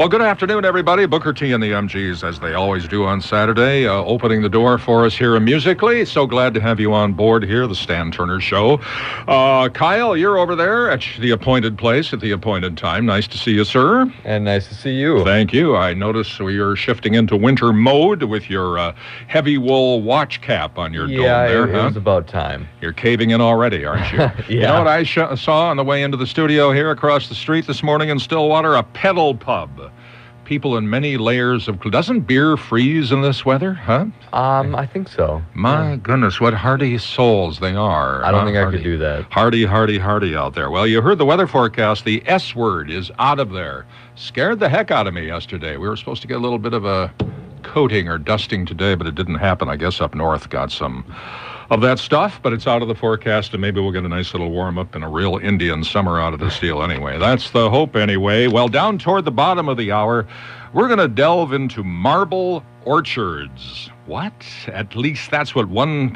Well, good afternoon, everybody. Booker T and the MGs, as they always do on Saturday, opening the door for us here musically. So glad to have you on board here, the Stan Turner Show. Kyle, you're over there at the appointed place at the appointed time. Nice to see you, sir. And nice to see you. Thank you. I notice you're shifting into winter mode with your heavy wool watch cap on your dome there. Yeah, it was about time. You're caving in already, aren't you? Yeah. You know what I saw on the way into the studio here across the street this morning in Stillwater? A pedal pub. People in many layers of... Doesn't beer freeze in this weather, huh? I think so. My goodness, what hardy souls they are. I don't think I could do that. Hardy out there. Well, you heard the weather forecast. The S word is out of there. Scared the heck out of me yesterday. We were supposed to get a little bit of a coating or dusting today, but it didn't happen. I guess up north got some of that stuff, but it's out of the forecast, and maybe we'll get a nice little warm-up and a real Indian summer out of this deal anyway. That's the hope anyway. Well, down toward the bottom of the hour, we're going to delve into marble orchards. What? At least that's how one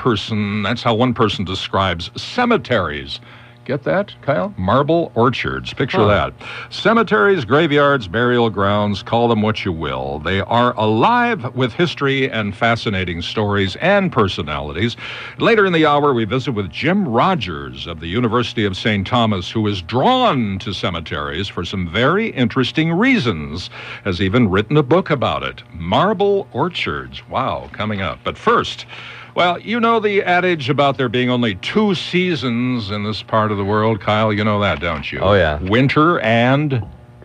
person describes cemeteries. Get that, Kyle? Marble orchards. Picture that. Cemeteries, graveyards, burial grounds, call them what you will. They are alive with history and fascinating stories and personalities. Later in the hour, we visit with Jim Rogers of the University of St. Thomas, who is drawn to cemeteries for some very interesting reasons, has even written a book about it. Marble orchards. Wow, coming up. But first... Well, you know the adage about there being only two seasons in this part of the world, Kyle? You know that, don't you? Oh, yeah. Winter and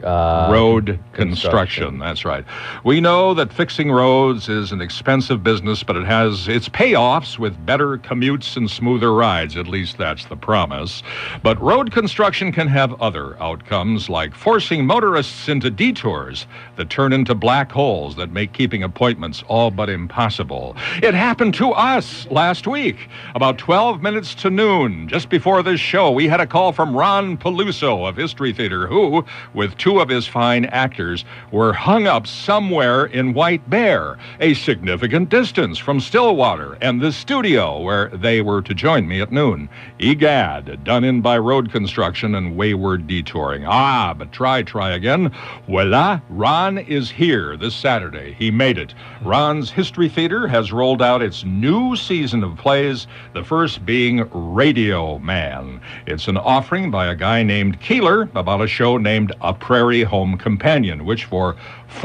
road construction. That's right. We know that fixing roads is an expensive business, but it has its payoffs with better commutes and smoother rides. At least that's the promise. But road construction can have other outcomes, like forcing motorists into detours that turn into black holes that make keeping appointments all but impossible. It happened to us last week. About 12 minutes to noon, just before this show, we had a call from Ron Peluso of History Theater, who, with two of his fine actors, were hung up somewhere in White Bear, a significant distance from Stillwater and the studio where they were to join me at noon. Egad, done in by road construction and wayward detouring. But try again. Voila, Ron is here this Saturday. He made it. Ron's History Theater has rolled out its new season of plays, the first being Radio Man. It's an offering by a guy named Keeler about a show named A Prairie Home Companion, which for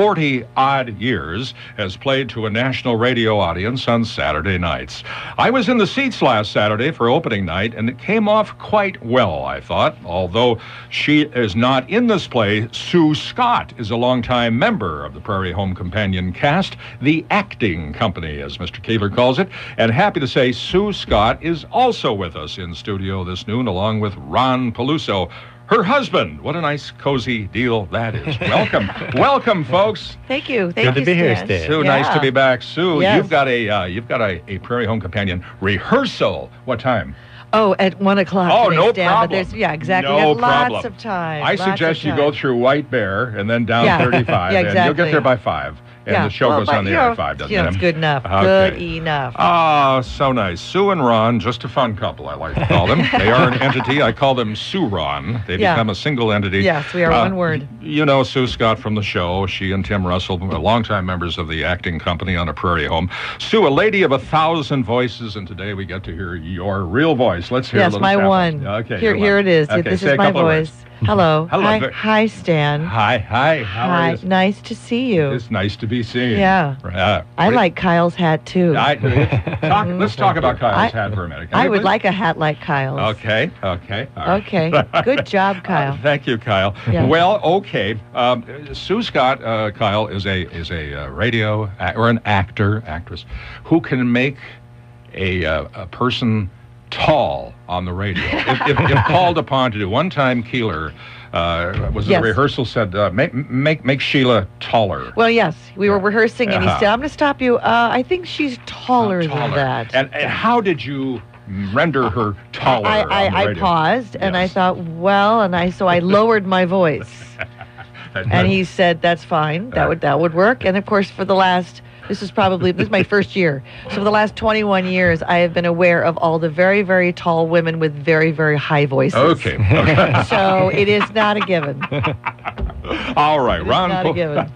40-odd years has played to a national radio audience on Saturday nights. I was in the seats last Saturday for opening night, and it came off quite well, I thought. Although she is not in this play, Sue Scott is a longtime member of the Prairie Home Companion cast, the acting company, as Mr. Keeler calls it, and happy to say Sue Scott is also with us in studio this noon, along with Ron Peluso, her husband. What a nice, cozy deal that is. Welcome, folks. Thank you. Good to be here, Stan. Sue, nice to be back. Sue, yes. you've got a Prairie Home Companion rehearsal. What time? Oh, at 1 o'clock. Oh, today, no Stan, problem. But there's, exactly. No We got problem. lots of time. I suggest you go through White Bear and then down 35, yeah, and exactly. you'll get there by 5. And the show goes on the air at 5, doesn't it? It's good enough. Okay. Good enough. Oh, so nice. Sue and Ron, just a fun couple, I like to call them. They are an entity. I call them Sue-Ron. They become a single entity. Yes, we are one word. You know Sue Scott from the show. She and Tim Russell, longtime members of the acting company on A Prairie Home. Sue, a lady of 1,000 voices, and today we get to hear your real voice. Let's hear a little my sample. one. Okay, here it is. Okay, this say is my a couple of voice. words. Hello. Hello. Hi, Stan. Hi. How are you? Nice to see you. It's nice to be seen. Yeah. I like Kyle's hat, too. Let's talk about Kyle's hat for a minute. I would like a hat like Kyle's. Okay. All right. Okay. Good job, Kyle. Thank you, Kyle. Yeah. Well, okay. Sue Scott, Kyle, is a radio or an actress who can make a person tall on the radio if called upon to do. One time, Keeler was at a rehearsal, said, make Sheila taller. Well, yes, we were rehearsing, and he said, I'm going to stop you. I think she's taller than that. And how did you render her taller on the I radio? paused, and I thought, so I lowered my voice. And he said, that's fine. That would work. And, of course, this is my first year. So for the last 21 years, I have been aware of all the very, very tall women with very, very high voices. Okay. So it is not a given. All right, Ron. Not a given.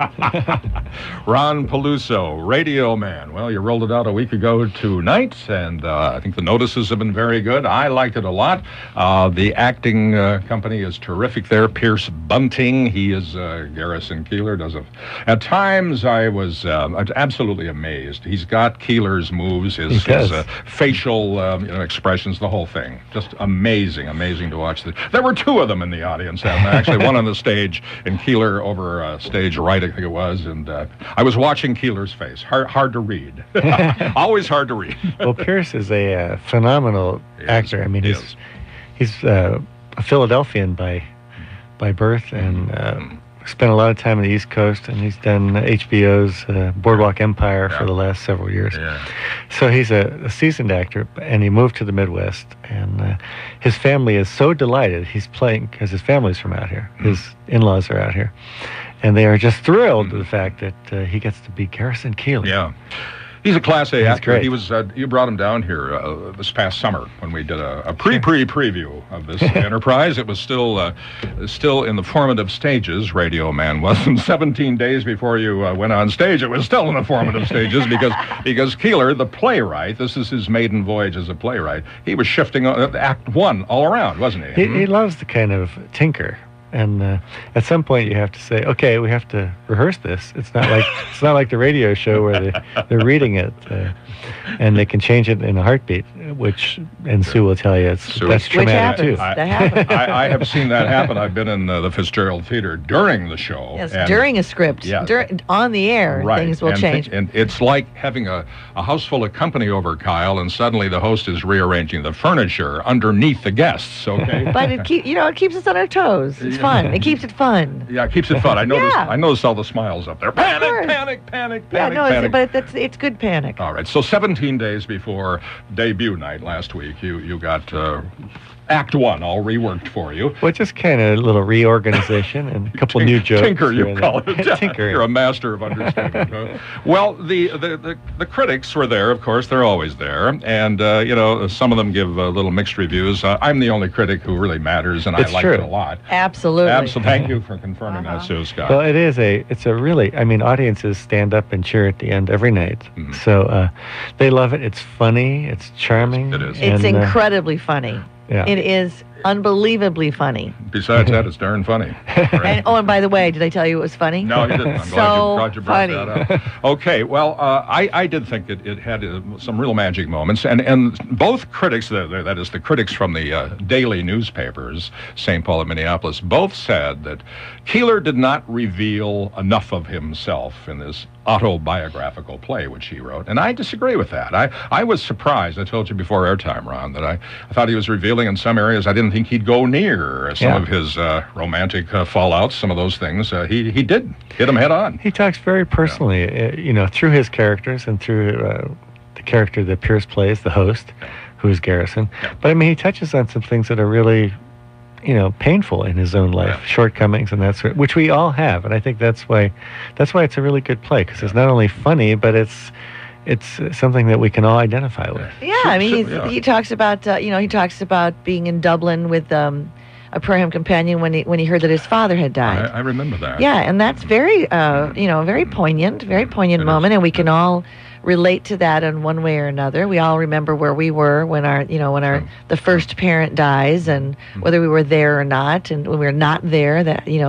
Ron Peluso, Radio Man. Well, you rolled it out a week ago tonight, and I think the notices have been very good. I liked it a lot. The acting company is terrific there. Pierce Bunting, he is Garrison Keillor. At times, I was absolutely amazed. He's got Keillor's moves, his facial expressions, the whole thing. Just amazing to watch. There were two of them in the audience, and actually one on the stage, and Keillor over stage right, I think it was, and I was watching Keillor's face. Hard to read. Always hard to read. Well, Pierce is a phenomenal actor. I mean, he's a Philadelphian by birth, and spent a lot of time on the East Coast, and he's done HBO's Boardwalk Empire for the last several years. Yeah. So he's a seasoned actor, and he moved to the Midwest, and his family is so delighted he's playing, because his family's from out here. His in-laws are out here, and they are just thrilled with the fact that he gets to be Garrison Keillor. Yeah. He's a Class A actor. Great. He was. You brought him down here this past summer when we did a preview of this enterprise. It was still in the formative stages. Radio Man was. 17 days before you went on stage, it was still in the formative stages because Keillor, the playwright, this is his maiden voyage as a playwright. He was shifting Act One all around, wasn't he? He loves to kind of tinker. And at some point, you have to say, "Okay, we have to rehearse this." It's not like the radio show where they're reading it, and they can change it in a heartbeat. And Sue will tell you that's traumatic too. That happens. I have seen that happen. I've been in the Fitzgerald Theater during the show. Yes, during a script. Yeah. On the air, things will change. And it's like having a house full of company over, Kyle, and suddenly the host is rearranging the furniture underneath the guests. Okay. But it keeps us on our toes. It's fun. It keeps it fun. Yeah, it keeps it fun. I noticed all the smiles up there. Panic. But it's good panic. All right. So 17 days before debut night last week, you got Act One all reworked for you. Well, just kind of a little reorganization and a couple new jokes. Tinker, you call it. Tinker. You're a master of understatement. Huh? Well, the critics were there, of course. They're always there. And, some of them give little mixed reviews. I'm the only critic who really matters, and I like it a lot. Absolutely. Thank you for confirming that, Sue Scott. Well, it's a really, audiences stand up and cheer at the end every night. Mm-hmm. So they love it. It's funny. It's charming. It is. It's incredibly funny. Yeah. It is unbelievably funny. Besides that, it's darn funny. Right? And by the way, did I tell you it was funny? No, you didn't. I'm glad you brought that up. Okay, well, I did think it had some real magic moments, and both critics, that is the critics from the daily newspapers, St. Paul and Minneapolis, both said that Keillor did not reveal enough of himself in this autobiographical play which he wrote, and I disagree with that. I was surprised. I told you before airtime, Ron, that I thought he was revealing in some areas. I didn't think he'd go near some of his romantic fallouts, some of those things. He did hit them head on. He talks very personally, through his characters and through the character that Pierce plays, the host, who is Garrison. Yeah. But he touches on some things that are really painful in his own life, shortcomings and that sort, which we all have, and I think that's why it's a really good play, because it's not only funny, but it's something that we can all identify with. Yeah, he talks about being in Dublin with a prayer hymn companion when he heard that his father had died. I remember that. Yeah, and that's very very poignant moment, and we can all relate to that in one way or another. We all remember where we were when the first parent dies, and whether we were there or not, and when we were not there,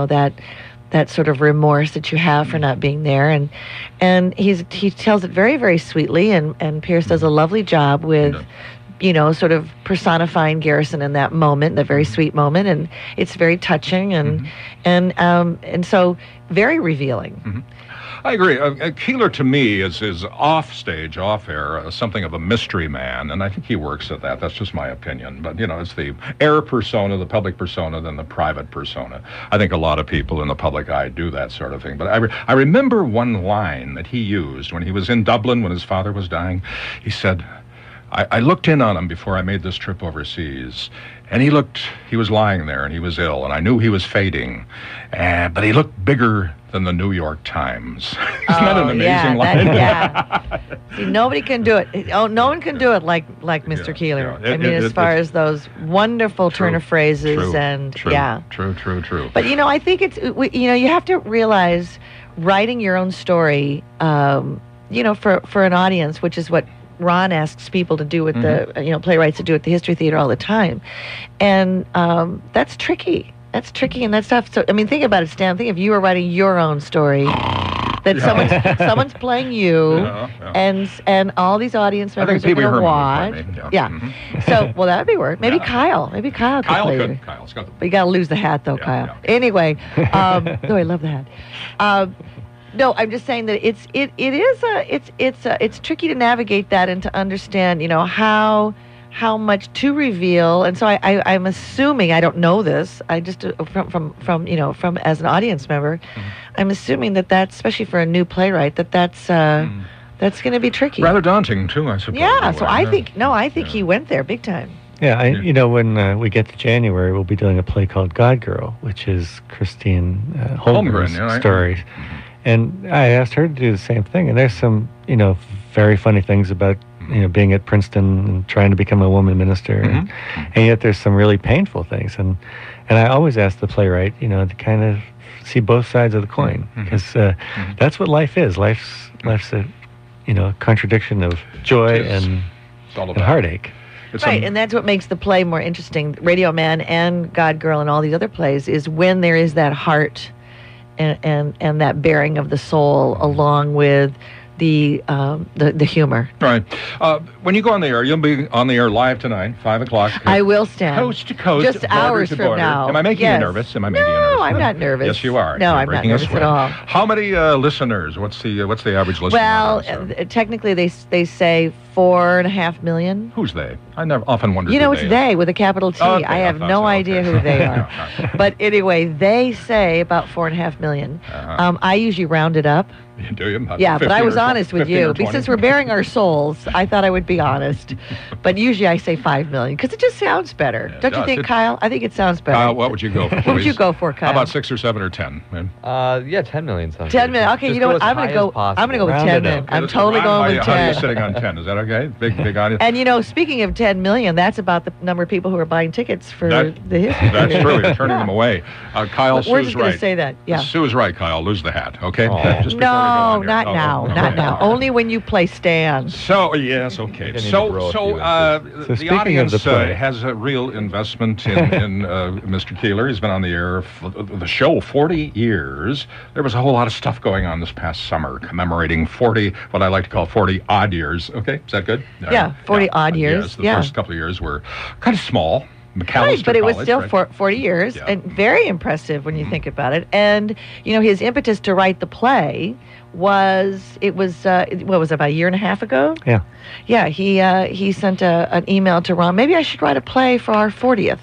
that sort of remorse that you have for not being there, and he tells it very, very sweetly, and Pierce does a lovely job with sort of personifying Garrison in that moment, that very sweet moment, and it's very touching and so very revealing. Mm-hmm. I agree. Keillor, to me, is off-stage, off-air, something of a mystery man, and I think he works at that. That's just my opinion. But, it's the air persona, the public persona, then the private persona. I think a lot of people in the public eye do that sort of thing. But I remember one line that he used when he was in Dublin when his father was dying. He said, I looked in on him before I made this trip overseas, and he was lying there, and he was ill, and I knew he was fading, but he looked bigger than the New York Times. Isn't that an amazing line? See, nobody can do it. Oh, no one can do it like Mr. Keeler. I mean, as far as those wonderful turn of phrases True. True. But, I think you have to realize writing your own story, for an audience, which is what Ron asks people to do with the, playwrights to do at the History Theater all the time. And that's tricky. That's tricky, and that's tough. So, I mean, think about it, Stan. Think if you were writing your own story, that someone's playing you, and all these audience members are going to watch. So, well, that would be work. Maybe Kyle. Maybe Kyle could play you. Kyle's got the... But you got to lose the hat, though, Kyle. Yeah. Anyway, though I love the hat. No, I'm just saying that it's tricky to navigate that and to understand, how much to reveal. And so I'm assuming, I don't know this, I just from as an audience member, I'm assuming that's especially for a new playwright that's going to be tricky. Rather daunting too, I suppose. Yeah, so I think he went there big time. Yeah, when we get to January, we'll be doing a play called God Girl, which is Christine Holmgren's story. And I asked her to do the same thing. And there's some, very funny things about, being at Princeton and trying to become a woman minister. And yet there's some really painful things. And I always ask the playwright, to kind of see both sides of the coin. Because that's what life is. Life's a, contradiction of joy and heartache. And that's what makes the play more interesting. Radio Man and God Girl and all these other plays is when there is that heart and that bearing of the soul along with the humor. Right. When you go on the air, you'll be on the air live tonight, 5 o'clock. I will, Stan. Coast to coast. Just hours from now. Am I making you nervous? No, I'm not nervous. Yes, you are. No, I'm not nervous at all. How many listeners? What's the average listener? Well, technically they say 4.5 million. Who's they? I never often wondered. It's they with a capital T. Okay, I have no idea who they are. But anyway, they say about 4.5 million. I usually round it up. Do you? Yeah, but I was honest with you. Since we're bearing our souls, I thought I would be honest. But usually I say 5 million because it just sounds better. Don't you think, Kyle? I think it sounds better. Kyle, what would you go for? What would you go for, Kyle? How about 6 or 7 or 10? Man? 10 million sounds 10 million. Okay, just you know what? I'm going to go with 10 million. I'm totally going with 10. How are you sitting on 10? Is that okay? Big audience. And speaking of 10 million, that's about the number of people who are buying tickets for the history. That's true. You're turning them away. Kyle, Sue's right. We're just going to say that. Yeah. Sue's right, Kyle. Lose the hat, okay? No, not now. Not now. Only when you play Stan. So, yes, okay. So the audience has a real investment in Mr. Keeler. He's been on the air the show 40 years. There was a whole lot of stuff going on this past summer commemorating 40, what I like to call 40 odd years. Okay, is that good? 40 odd years. Yes, the first couple of years were kind of small. McAllister but it was College, still 40 years and very impressive when you think about it. And, his impetus to write the play was about a year and a half ago? Yeah. Yeah, he sent an email to Ron, maybe I should write a play for our 40th.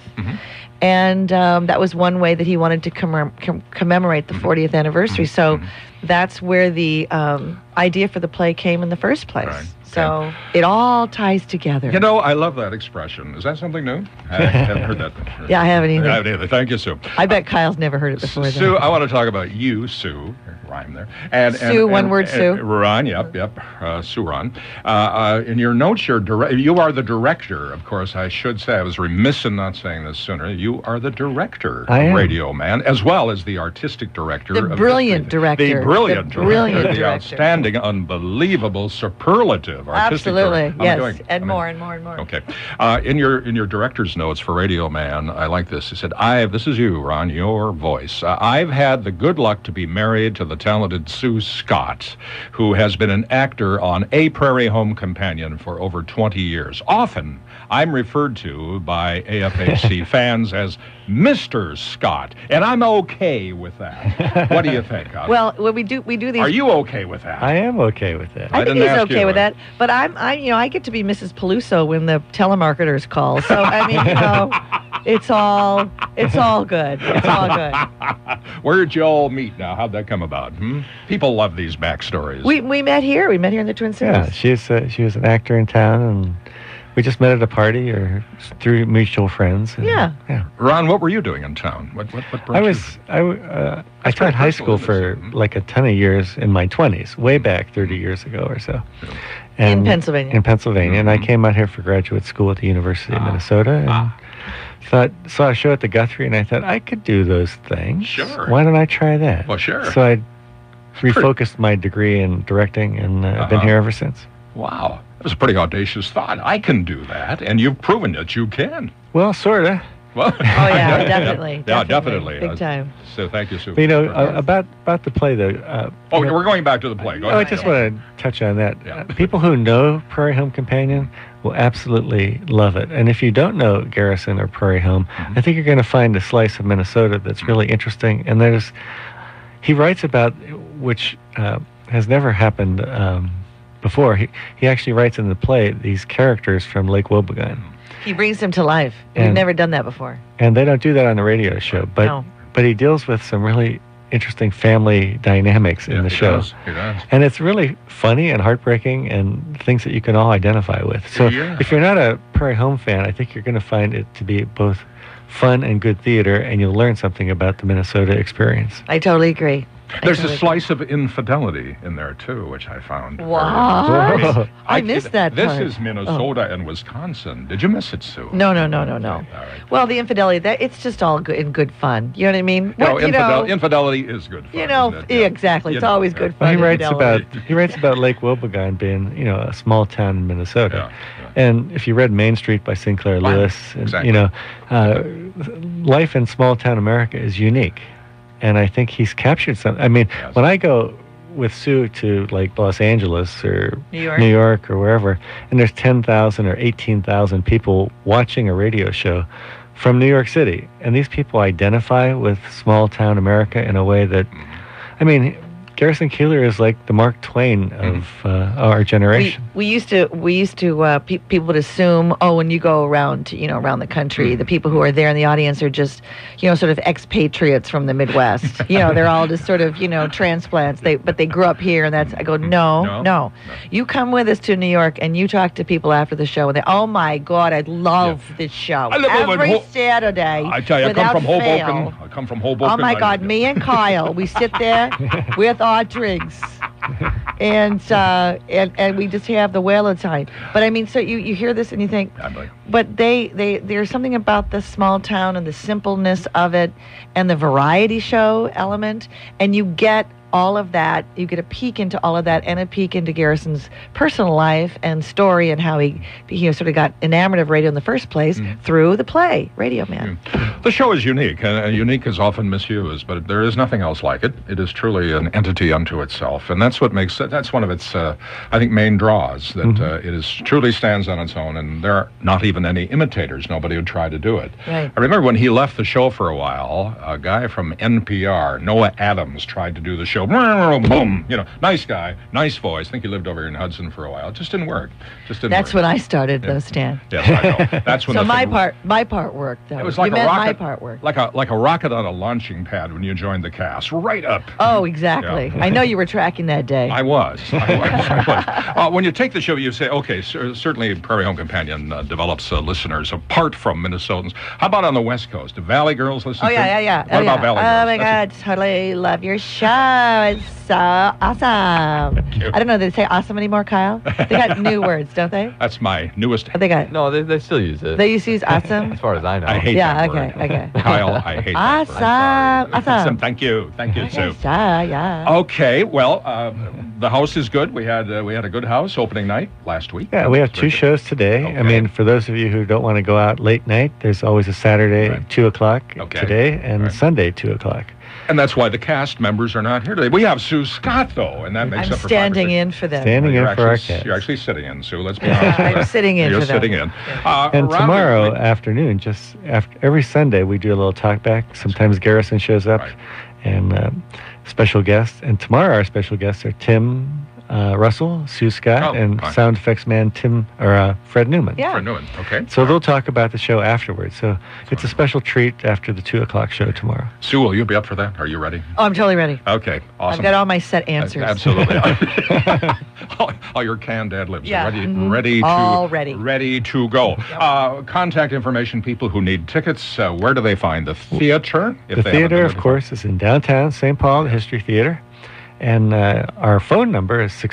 And that was one way that he wanted to commemorate the 40th anniversary. So that's where the idea for the play came in the first place. Right. So it all ties together. I love that expression. Is that something new? I haven't heard that before. Yeah, I haven't either. I haven't either. Thank you, Sue. I bet Kyle's never heard it before. Sue, I want to talk about you, Sue. Rhyme there. Sue, one word, Sue. Ron, yep. Sue Ron. In your notes, you are the director. Of course, I should say, I was remiss in not saying this sooner. You are the director of Radio Man, as well as the artistic director. The brilliant director. The brilliant director. The outstanding, unbelievable, superlative artistic director. Yes, and more. Okay. In your director's notes for Radio Man, I like this. He said, this is you, Ron, your voice. I've had the good luck to be married to the talented Sue Scott, who has been an actor on A Prairie Home Companion for over 20 years. Often, I'm referred to by AFHC fans as Mr. Scott, and I'm okay with that. What do you think? Well, when we do these. Are you okay with that? I am okay with that. I think he's okay with that. But I get to be Mrs. Peluso when the telemarketers call. So I mean, it's all good. It's all good. Where'd you all meet now? How'd that come about? People love these backstories. We met here. We met here in the Twin Cities. Yeah, she was an actor in town, and We just met at a party or through mutual friends. And, Yeah. Ron, what were you doing in town? What brought I taught high school for like a ton of years in my 20s, way back 30 years ago or so. And In Pennsylvania. In Pennsylvania. And I came out here for graduate school at the University of Minnesota. And saw a show at the Guthrie, and I thought, I could do those things. Sure. Why don't I try that? Well, sure. So I refocused my degree in directing, and I've been here ever since. Wow. That was a pretty audacious thought. I can do that, and you've proven that you can. Well, sort of. Well, Oh yeah, definitely. Yeah, definitely. Big time. So thank you, Sue. But, about the play, though. We're going back to the play. Go I ahead. just want to touch on that. Yeah. People who know Prairie Home Companion will absolutely love it. And if you don't know Garrison or Prairie Home, I think you're going to find a slice of Minnesota that's really interesting. And he writes about, which has never happened before. He actually writes in the play these characters from Lake Wobegon. He brings them to life. We've And- never done that before. And they don't do that on the radio show. But No. but he deals with some really interesting family dynamics in the show. He does. And it's really funny and heartbreaking and things that you can all identify with. So Yeah. if you're not a Prairie Home fan, I think you're going to find it to be both fun and good theater, and you'll learn something about the Minnesota experience. I totally agree. There's a totally slice of infidelity in there, too, which I found. very What? interesting. I missed that This part. is Minnesota and Wisconsin. Did you miss it, Sue? No. All right. Well, the infidelity, it's just all good in good fun. You know what I mean? Infidelity is good fun. isn't it? Yeah, exactly. It's always good fun. Well, infidelity. he writes about Lake Wobegon being, a small town in Minnesota. Yeah. And if you read Main Street by Sinclair Right. Lewis, and, Exactly. life in small town America is unique. And I think he's captured something. I mean, Yes. when I go with Sue to like Los Angeles or New York. or wherever, and there's 10,000 or 18,000 people watching a radio show from New York City, and these people identify with small town America in a way that, I mean, Garrison Keillor is like the Mark Twain of our generation. We used to people would assume, when you go around around the country, the people who are there in the audience are just sort of expatriates from the Midwest. They're all just sort of transplants. But they grew up here, and I go no. You come with us to New York and you talk to people after the show, and they, oh my God, I love this show I live over in every Saturday. I tell you, I come without from fail. Hoboken. I come from Hoboken. Oh my God, me and Kyle, we sit there with our drinks, and we just have the whale of time. But I mean, so you hear this and you think, but there's something about the small town and the simpleness of it, and the variety show element, and you get all of that. You get a peek into all of that, and a peek into Garrison's personal life and story, and how he sort of got enamored of radio in the first place through the play Radio Man. The show is unique, and unique is often misused, but there is nothing else like it. It is truly an entity unto itself, and that's what makes it. That's one of its, I think, main draws. That it is truly stands on its own, and there are not even any imitators. Nobody would try to do it. Right. I remember when he left the show for a while, a guy from NPR, Noah Adams, tried to do the show. Boom, nice guy, nice voice. I think he lived over here in Hudson for a while. It just didn't work. That's when I started, though, Stan. Yes, I know. That's when. So the my thing- part worked, though. It was like you a meant rocket. my part worked. Like a rocket on a launching pad when you joined the cast, right up. Oh, exactly. Yeah. I know you were tracking that day. I was. When you take the show, you say, okay, certainly Prairie Home Companion develops listeners apart from Minnesotans. How about on the West Coast? Do Valley Girls listen to yeah. What about Valley Girls? Oh, my God. Totally love your show. It's so awesome. you. I don't know. Do they say awesome anymore, Kyle? They got new words, don't they? That's my newest. They got. No, they still use it. They used to use awesome. As far as I know. I hate Yeah. that Okay. word. Okay. Kyle, I hate that word. Awesome. Thank you, Sue. Yeah. Okay, well, the house is good. We had a good house opening night last week. Yeah, we have two shows today. Okay. I mean, for those of you who don't want to go out late night, there's always a Saturday Right. 2 o'clock Okay. today, and Right. Sunday 2 o'clock. And that's why the cast members are not here today. We have Sue Scott, though, and that makes I'm up for standing 5%. in for them. Standing You're in for our actually- cast. You're actually sitting in, Sue. Let's be Yeah, honest. I'm sitting in You're for them. sitting in. And Ron, tomorrow afternoon, just after every Sunday, we do a little talk back. Sometimes Garrison shows up, Right. and special guests. And tomorrow, our special guests are Tim Russell, Sue Scott, and fine. sound effects man Fred Newman. Yeah. Fred Newman. Okay. So they'll talk about the show afterwards. So it's a special treat after the 2:00 show tomorrow. Sue, will you be up for that? Are you ready? Oh, I'm totally ready. Okay. Awesome. I've got all my set answers. Absolutely. all your canned ad libs Yeah. are ready, Mhm. All ready. ready to go. Contact information, people who need tickets. Where do they find the theater? The theater, of course, is in downtown St. Paul, the History Theater. And our phone number is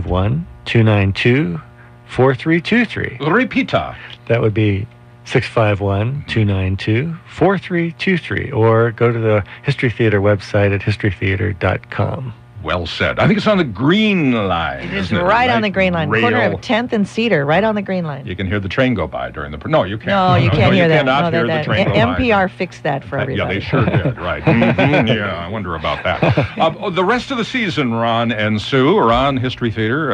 651-292-4323. Repeat. That would be 651-292-4323. Or go to the History Theater website at historytheater.com. Well said. I think it's on the Green Line. It is isn't right on the Green Line, Rail. corner of 10th and Cedar, right on the Green Line. You can hear the train go by during the... No, you can't. No, you can't hear you that. cannot No, hear the train go by. NPR fixed that for everybody. Yeah, they sure did. Right. Mhm, yeah, I wonder about that. The rest of the season, Ron and Sue, are on History Theater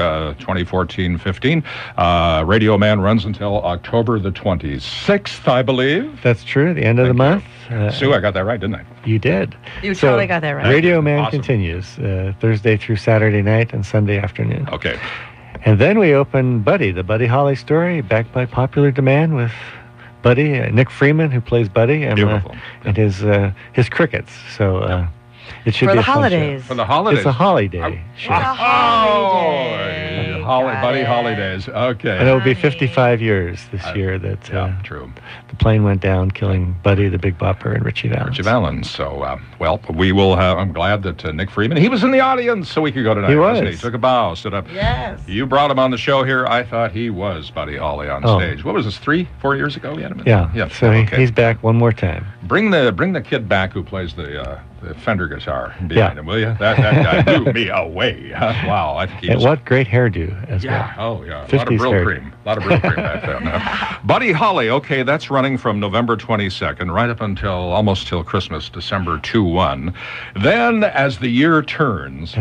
2014-15. Radio Man runs until October the 26th, I believe. That's true, the end of the month. Sue, I got that right, didn't I? You did. You totally got that right. Radio Man Awesome. continues Thursday through Saturday night and Sunday afternoon. Okay. And then we open Buddy, the Buddy Holly story, backed by popular demand with Buddy, Nick Freeman, who plays Buddy, and Beautiful. and his crickets. So it should For be the a fun show. holidays. For the holidays. It's a holiday show. It's a holiday. Got Buddy it. Holidays. Okay. And it will be Honey. 55 years this year that Yeah, true. the plane went down, killing Buddy, the Big Bopper, and Richie Valens. Richie Valens. So, we will have... I'm glad that Nick Freeman, he was in the audience so we could go tonight. He wasn't was. He took a bow, stood up. Yes. You brought him on the show here. I thought he was Buddy Holly on stage. What was this, 3-4 years ago? We had him in? Yeah. So okay. he's back one more time. Bring the kid back who plays the Fender guitar behind Yeah. him, will you? That guy blew me away. Wow, I think he And was... what great hairdo as Yeah, well. oh yeah, a lot of 50s Brill hair. cream. A lot of Brill cream back then. Buddy Holly, okay, that's running from November 22nd right up until almost till Christmas, December 2-1. Then, as the year turns...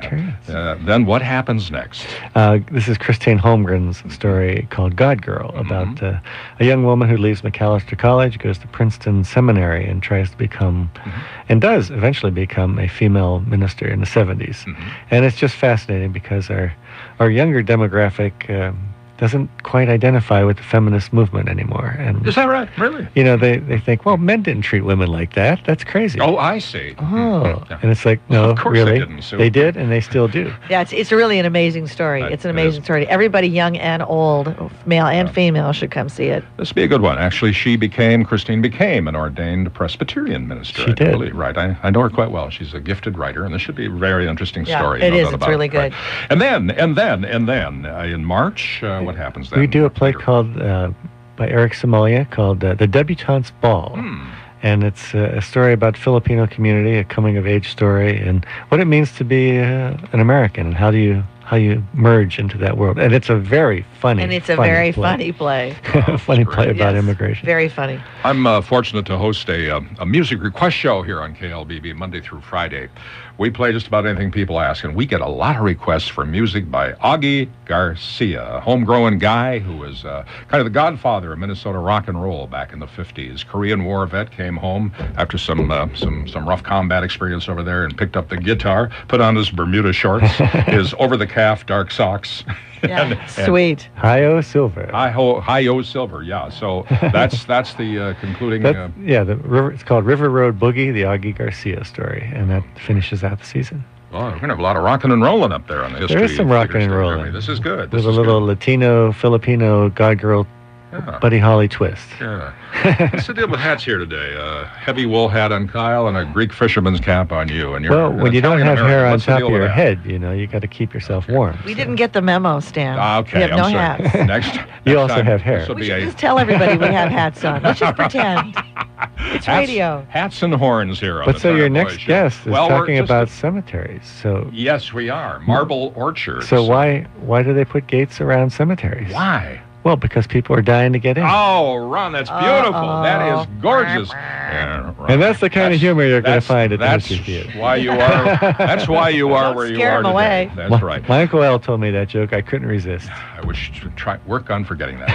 then what happens next? This is Christine Holmgren's story called God Girl, about a young woman who leaves Macalester College, goes to Princeton Seminary, and tries to become, and does eventually become, a female minister in the 70s. And it's just fascinating because our younger demographic doesn't quite identify with the feminist movement anymore. And Is that right? Really? you know, they think, well, men didn't treat women like that. That's crazy. Oh, I see. Oh. Yeah. And it's like, no, Of course they really, didn't, Sue. they did, and they still do. Yeah, it's really an amazing story. Right, It's an it amazing is. story. Everybody, young and old, male and female, should come see it. This would be a good one. Actually, Christine became an ordained Presbyterian minister. She I did. believe, right? I know her quite well. She's a gifted writer, and this should be a very interesting Yeah, story. it no is. doubt It's about really it, right? good. And then, in March, what happens then? We do a play called, by Eric Samolia, called The Debutante's Ball. And it's a story about Filipino community, a coming-of-age story, and what it means to be an American, and how you merge into that world. And it's a very funny, And it's a funny very play. funny play. funny play about Yes, immigration. Very funny. I'm fortunate to host a music request show here on KLBB Monday through Friday. We play just about anything people ask, and we get a lot of requests for music by Augie Garcia, a homegrown guy who was kind of the godfather of Minnesota rock and roll back in the 50s. Korean War vet, came home after some rough combat experience over there and picked up the guitar, put on his Bermuda shorts, his over-the-calf dark socks. Yeah, sweet. Hi-O Silver. Hi-Yo Silver, yeah. So that's the concluding... It's called River Road Boogie, the Augie Garcia story, and that finishes out the season. Well, we're going to have a lot of rocking and rolling up there on the history. There is some rocking Theater and stage. rolling. I mean, this is good. With a little Latino, Filipino, God Girl, Buddy Holly twist. Yeah. What's the deal with hats here today? A heavy wool hat on Kyle and a Greek fisherman's cap on you. And you're Well, when you don't have hair on What's the top deal of with your that? head, you got to keep yourself warm. We didn't get the memo, Stan. Okay, We have I'm no sorry. hats. Next You also time, have hair. This will We be should a just tell everybody we have hats on. Let's just pretend. It's radio. Hats and horns here on But the so your Turner Boy next Show. guest is Well, we're talking just- about cemeteries. So Yes, we are. Marble orchards. why do they put gates around cemeteries? Why? Well, because people are dying to get in. Oh, Ron, that's beautiful. That is gorgeous. Yeah, Ron, and that's the kind of humor you're going to find at the History Theater. That's why you are. That's why you are where you Scare are him today. away. That's right. My Uncle Al told me that joke. I couldn't resist. I wish to work on forgetting that.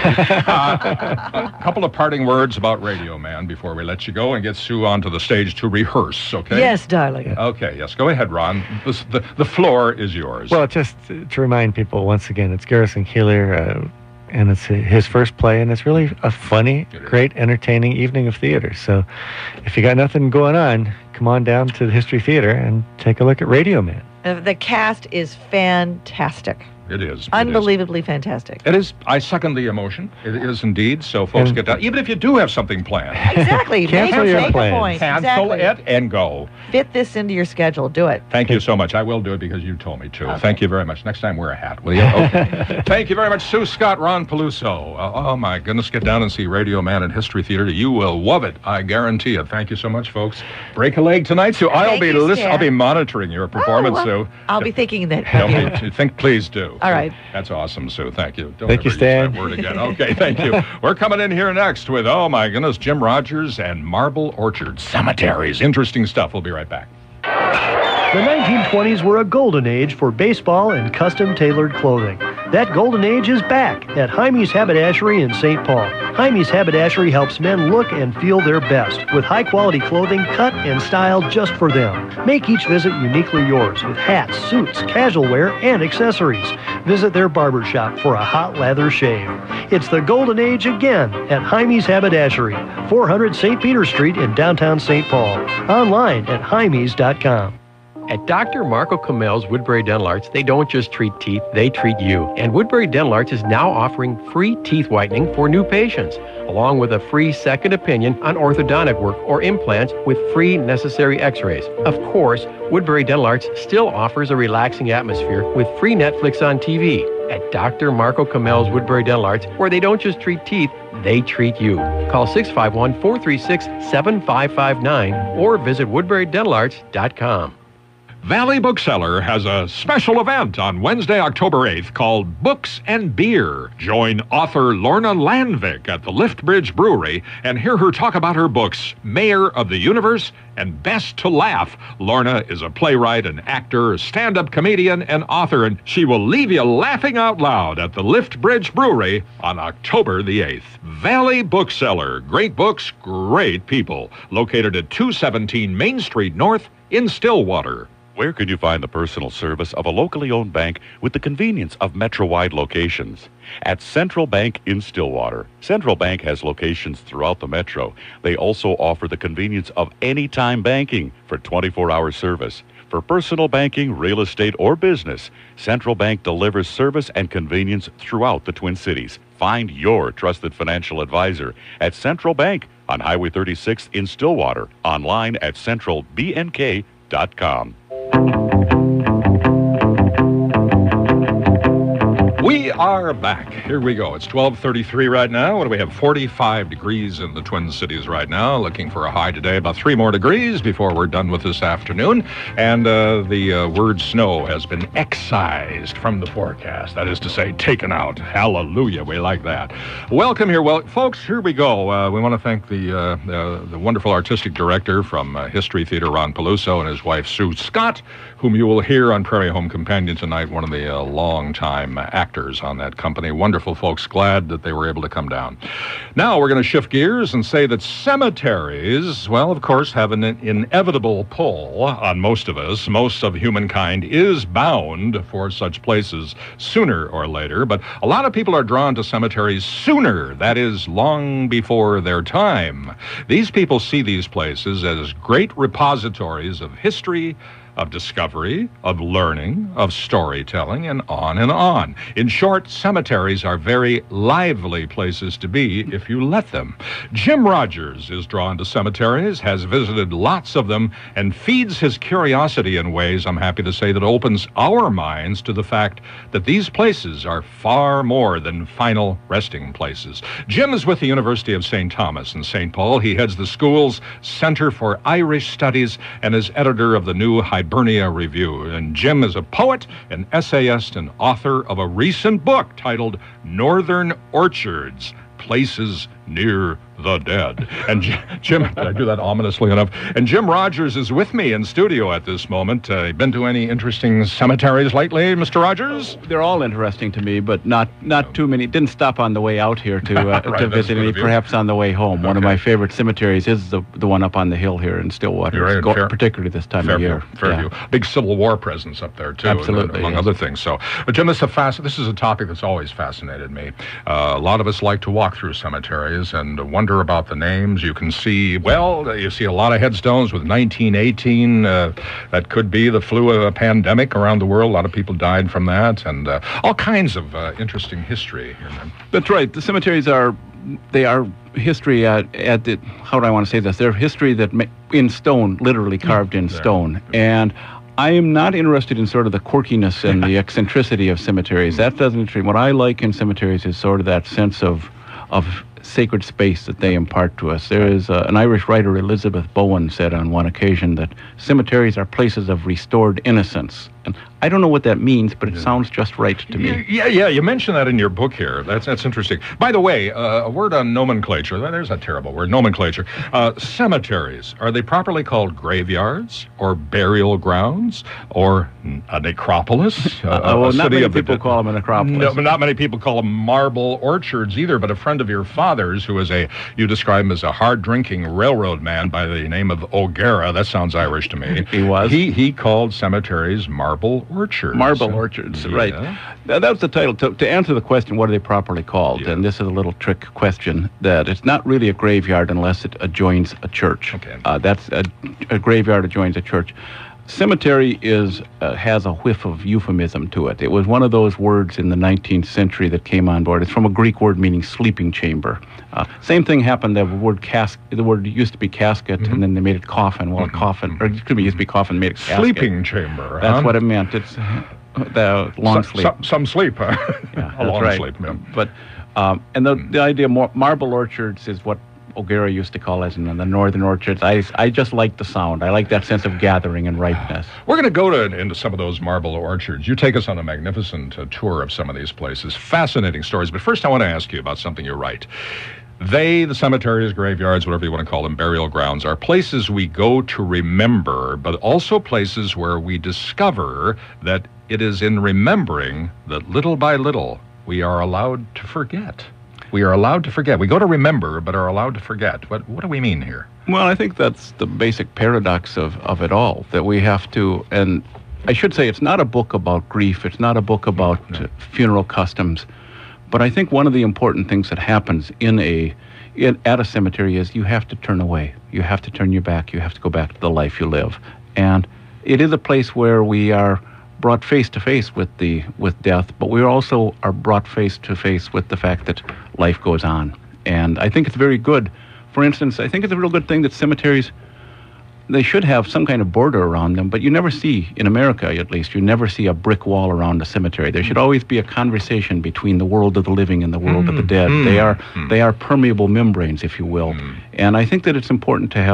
A couple of parting words about Radio Man before we let you go and get Sue onto the stage to rehearse. Okay. Yes, darling. Yeah. Okay. Yes. Go ahead, Ron. The floor is yours. Well, just to remind people once again, it's Garrison Keillor. And it's his first play, and it's really a funny, great, entertaining evening of theater. So if you got nothing going on, come on down to the History Theater and take a look at Radio Man. The cast is fantastic. It is. Unbelievably fantastic. It is. I second the emotion. It is indeed. So, folks, get down. Even if you do have something planned. Exactly. Cancel make your a plans. point. Cancel Exactly. it and go. Fit this into your schedule. Do it. Thank you so much. I will do it because you told me to. Okay. Thank you very much. Next time, wear a hat, will you? Okay. Thank you very much, Sue Scott, Ron Peluso. Oh, my goodness. Get down and see Radio Man at History Theater. You will love it. I guarantee it. Thank you so much, folks. Break a leg tonight, Sue. I'll be monitoring your performance, Sue. I'll be thinking that. Please do. All right. That's awesome, Sue. Thank you. Don't thank you, Stan. Use that word again. Okay, thank you. We're coming in here next with, oh my goodness, Jim Rogers and Marble Orchard Cemeteries. Interesting stuff. We'll be right back. The 1920s were a golden age for baseball and custom-tailored clothing. That golden age is back at Jaime's Haberdashery in St. Paul. Jaime's Haberdashery helps men look and feel their best with high-quality clothing cut and styled just for them. Make each visit uniquely yours with hats, suits, casual wear, and accessories. Visit their barber shop for a hot lather shave. It's the golden age again at Jaime's Haberdashery, 400 St. Peter Street in downtown St. Paul. Online at jaimes.com. At Dr. Marco Kamel's Woodbury Dental Arts, they don't just treat teeth, they treat you. And Woodbury Dental Arts is now offering free teeth whitening for new patients, along with a free second opinion on orthodontic work or implants with free necessary x-rays. Of course, Woodbury Dental Arts still offers a relaxing atmosphere with free Netflix on TV. At Dr. Marco Kamel's Woodbury Dental Arts, where they don't just treat teeth, they treat you. Call 651-436-7559 or visit woodburydentalarts.com. Valley Bookseller has a special event on Wednesday, October 8th called Books and Beer. Join author Lorna Landvik at the Lift Bridge Brewery and hear her talk about her books, Mayor of the Universe and Best to Laugh. Lorna is a playwright, an actor, a stand-up comedian, and author, and she will leave you laughing out loud at the Lift Bridge Brewery on October the 8th. Valley Bookseller. Great books, great people. Located at 217 Main Street North in Stillwater. Where can you find the personal service of a locally owned bank with the convenience of metro-wide locations? At Central Bank in Stillwater. Central Bank has locations throughout the metro. They also offer the convenience of anytime banking for 24-hour service. For personal banking, real estate, or business, Central Bank delivers service and convenience throughout the Twin Cities. Find your trusted financial advisor at Central Bank on Highway 36 in Stillwater. Online at centralbnk.com. We are back. Here we go. It's 12:33 right now. What do we have? 45 degrees in the Twin Cities right now. Looking for a high today, about 3 more degrees before we're done with this afternoon. And the word snow has been excised from the forecast. That is to say, taken out. Hallelujah. We like that. Welcome here. Well, folks, here we go. We want to thank the wonderful artistic director from History Theater, Ron Peluso, and his wife, Sue Scott, whom you will hear on Prairie Home Companion tonight, one of the long-time actors on that company. Wonderful folks. Glad that they were able to come down. Now we're going to shift gears and say that cemeteries, well, of course, have an inevitable pull on most of us. Most of humankind is bound for such places sooner or later, but a lot of people are drawn to cemeteries sooner, that is, long before their time. These people see these places as great repositories of history, of discovery, of learning, of storytelling, and on and on. In short, cemeteries are very lively places to be if you let them. Jim Rogers is drawn to cemeteries, has visited lots of them, and feeds his curiosity in ways, I'm happy to say, that opens our minds to the fact that these places are far more than final resting places. Jim is with the University of St. Thomas in St. Paul. He heads the school's Center for Irish Studies and is editor of the new Hibernia Review. And Jim is a poet, an essayist, and author of a recent book titled Northern Orchards, Places Near the Dead. And Jim, did I do that ominously enough? And Jim Rogers is with me in studio at this moment. Been to any interesting cemeteries lately, Mr. Rogers? They're all interesting to me, but not too many. Didn't stop on the way out here to Right, to visit any. Perhaps on the way home. One of Okay. my favorite cemeteries is the one up on the hill here in Stillwater, You're right, particularly this time of year. Fairview. Big Civil War presence up there too, Absolutely, among yes. other things. So, but Jim, this is a topic that's always fascinated me. A lot of us like to walk through cemeteries and wonder about the names. You can see, you see a lot of headstones with 1918. That could be the flu pandemic around the world. A lot of people died from that, and all kinds of interesting history. That's right. The cemeteries are history at the, how do I want to say this? They're history that in stone, literally carved in stone. And I am not interested in sort of the quirkiness and the eccentricity of cemeteries. That doesn't intrigue me. What I like in cemeteries is sort of that sense of sacred space that they impart to us. There is an Irish writer, Elizabeth Bowen, said on one occasion that cemeteries are places of restored innocence. And I don't know what that means, but it sounds just right to me. Yeah, you mentioned that in your book here. That's interesting. By the way, a word on nomenclature. There's a terrible word, nomenclature. Cemeteries, are they properly called graveyards or burial grounds or a necropolis? Well, not many people call them a necropolis. No, not many people call them marble orchards either, but a friend of your father's who is you describe him as a hard-drinking railroad man by the name of O'Gara. That sounds Irish to me. He was. He called cemeteries marble orchards. Marble orchards, Yeah. right. That was the title. To answer the question, what are they properly called? Yeah. And this is a little trick question, that it's not really a graveyard unless it adjoins a church. Okay. That's a graveyard adjoins a church. Cemetery has a whiff of euphemism to it. It was one of those words in the 19th century that came on board. It's from a Greek word meaning sleeping chamber. Same thing happened. The word used to be casket, and then they made it coffin. Well, coffin, or it used to be coffin, made it casket. Sleeping chamber. That's what it meant. It's the long sleep. Some sleep, huh? Yeah, A that's long right. sleep, yeah. But and the idea of marble orchards is what O'Gara used to call as in the northern orchards. I just like the sound. I like that sense of gathering and ripeness. We're going to go into some of those marble orchards. You take us on a magnificent tour of some of these places. Fascinating stories. But first I want to ask you about something you write. The cemeteries, graveyards, whatever you want to call them, burial grounds, are places we go to remember, but also places where we discover that it is in remembering that little by little we are allowed to forget. We are allowed to forget. We go to remember, but are allowed to forget. What do we mean here? Well, I think that's the basic paradox of it all, that we have to, and I should say it's not a book about grief, it's not a book about funeral customs, but I think one of the important things that happens at a cemetery is you have to turn away. You have to turn your back. You have to go back to the life you live. And it is a place where we are brought face to face with death, but we also are brought face to face with the fact that life goes on. And I think it's very good. For instance, I think it's a real good thing that cemeteries, they should have some kind of border around them, but you never see, in America at least, you never see a brick wall around a cemetery. There should always be a conversation between the world of the living and the world of the dead. They are permeable membranes, if you will. And I think that it's important to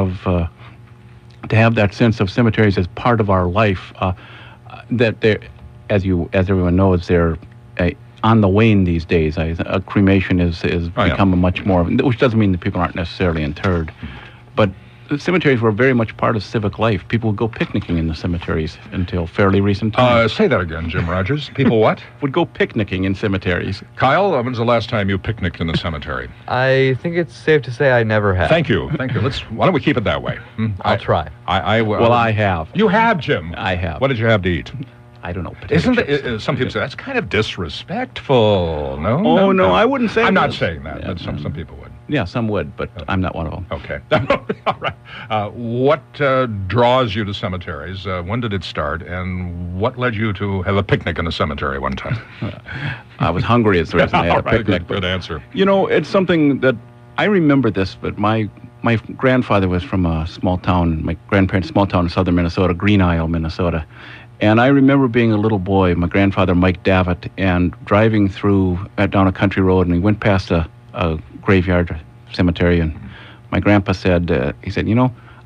have that sense of cemeteries as part of our life. That they're, as everyone knows, they're on the wane these days. Cremation is become a much more, which doesn't mean that people aren't necessarily interred, but the cemeteries were very much part of civic life. People would go picnicking in the cemeteries until fairly recent times. Say that again, Jim Rogers. People what? Would go picnicking in cemeteries. Kyle, when's the last time you picnicked in a cemetery? I think it's safe to say I never have. Thank you. Why don't we keep it that way? I'll try. I have. You have, Jim. I have. What did you have to eat? I don't know. Isn't it? Some people say that's kind of disrespectful. No. Oh no, I wouldn't say. I'm that. not saying that. But some people would. Yeah, some would, but I'm not one of them. Okay. All right. What draws you to cemeteries? When did it start? And what led you to have a picnic in a cemetery one time? I was hungry is the reason I had a picnic. Good answer. You know, it's something that I remember this, but my grandfather was from a small town, my grandparents' small town in southern Minnesota, Green Isle, Minnesota. And I remember being a little boy, my grandfather, Mike Davitt, and driving down a country road, and we went past a graveyard cemetery, and my grandpa said, he said, you know,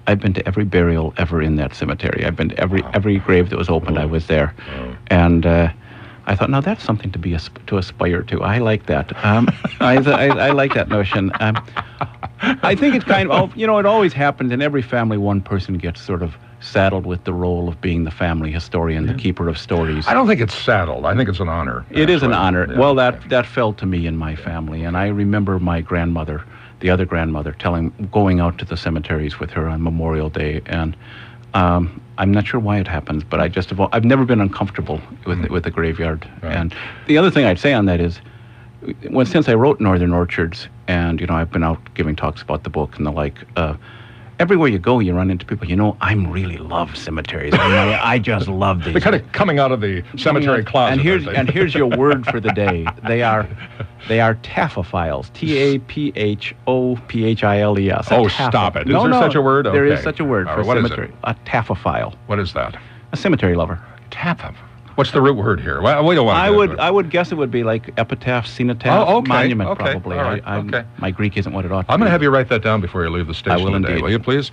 I've been to every burial ever in that cemetery. I've been to every grave that was opened. I was there, and I thought, now that's something to aspire to. I like that. I like that notion. I think it's kind of, it always happens in every family. One person gets sort of saddled with the role of being the family historian, the keeper of stories. I don't think it's saddled. I think it's an honor. It is an honor. Yeah. Well, that fell to me in my family, and I remember my grandmother, the other grandmother, going out to the cemeteries with her on Memorial Day, and I'm not sure why it happens, but I've never been uncomfortable with the graveyard. Right. And the other thing I'd say on that is, since I wrote Northern Orchards, and I've been out giving talks about the book and the like. Everywhere you go, you run into people. I really love cemeteries. I just love these. They're kind of coming out of the cemetery closet. And here's your word for the day. They are taphophiles. TAPHOPHILES. Oh, stop it! Is there such a word? There is such a word for cemetery. Is it? A taphophile. What is that? A cemetery lover. Taphophile. What's the root word here? Well, we don't want to I would guess it would be like epitaph, cenotaph, monument, probably. All right. My Greek isn't what it ought to be. I'm going to have you write that down before you leave the station I will today. Indeed. Will you please?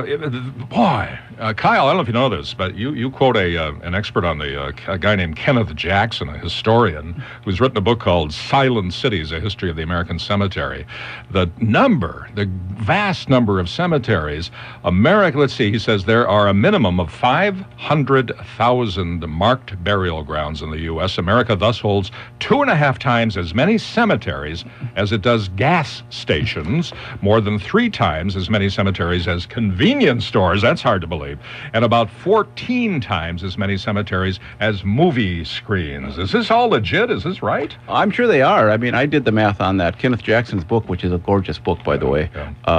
Kyle, I don't know if you know this, but you quote an expert on a guy named Kenneth Jackson, a historian, who's written a book called Silent Cities, A History of the American Cemetery. The vast number of cemeteries, let's see, he says there are a minimum of 500,000 marked burial grounds in the U.S. America thus holds 2.5 times as many cemeteries as it does gas stations, more than 3 times as many cemeteries as convenience stores. That's hard to believe. And about 14 times as many cemeteries as movie screens. Is this all legit? Is this right? I'm sure they are. I mean, I did the math on that. Kenneth Jackson's book, which is a gorgeous book, by the way,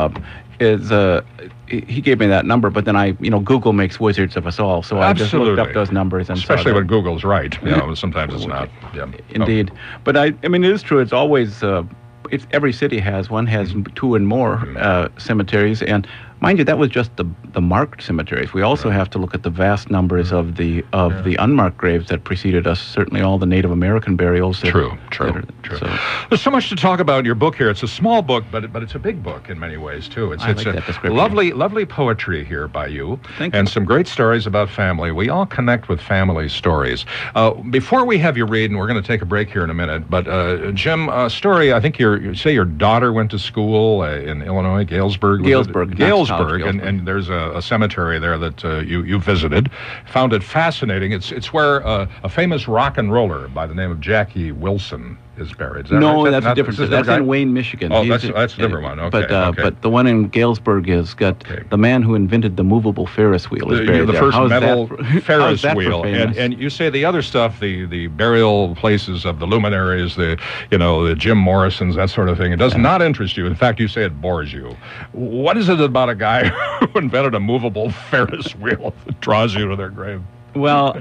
he gave me that number, but then Google makes wizards of us all, so I just looked up those numbers. And especially when Google's right. Sometimes it's not. Yeah. Indeed. But I mean, it is true. It's always, every city has 2 and more cemeteries, and mind you, that was just the marked cemeteries. We also have to look at the vast numbers of the unmarked graves that preceded us. Certainly, all the Native American burials. True. So. There's so much to talk about in your book here. It's a small book, but it's a big book in many ways too. It's that description. Lovely poetry here by you, Thank and you. Some great stories about family. We all connect with family stories. Before we have you read, and we're going to take a break here in a minute, but Jim, story. I think you say your daughter went to school in Illinois, Galesburg. Galesburg, and there's a cemetery there that you visited. Found it fascinating. It's where a famous rock and roller by the name of Jackie Wilson is buried. Is that right? That's a different. That's in Wayne, Michigan. Oh, that's a different one. Okay, but the one in Galesburg has got the man who invented the movable Ferris wheel is buried the there. first metal Ferris wheel. And you say the other stuff, the burial places of the luminaries, the Jim Morrisons, that sort of thing. It does not interest you. In fact, you say it bores you. What is it about a guy who invented a movable Ferris wheel that draws you to their grave? Well,